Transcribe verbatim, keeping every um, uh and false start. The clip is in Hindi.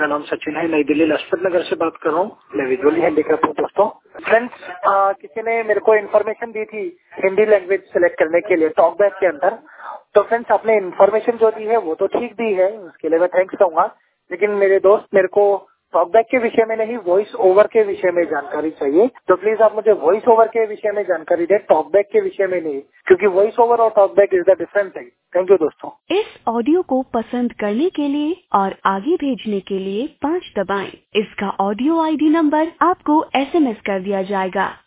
मेरा नाम सचिन है, नई दिल्ली लाजपत नगर से बात कर रहा हूँ। मैं विजुअली हैंडीकैप हूँ दोस्तों। फ्रेंड्स, किसी ने मेरे को इन्फॉर्मेशन दी थी हिंदी लैंग्वेज सेलेक्ट करने के लिए टॉकबैक के अंदर। तो फ्रेंड्स, आपने इन्फॉर्मेशन जो दी है वो तो ठीक दी है, उसके लिए मैं थैंक्स कहूंगा। लेकिन मेरे दोस्त, मेरे को टॉकबैक के विषय में नहीं, वॉइस ओवर के विषय में जानकारी चाहिए। तो प्लीज आप मुझे वॉइस ओवर के विषय में जानकारी दें, टॉकबैक के विषय में नहीं, क्योंकि वॉइस ओवर और talkback is the different thing. Thank you दोस्तों। इस ऑडियो को पसंद करने के लिए और आगे भेजने के लिए पाँच दबाएं। इसका ऑडियो आईडी नंबर आपको एसएमएस कर दिया जाएगा।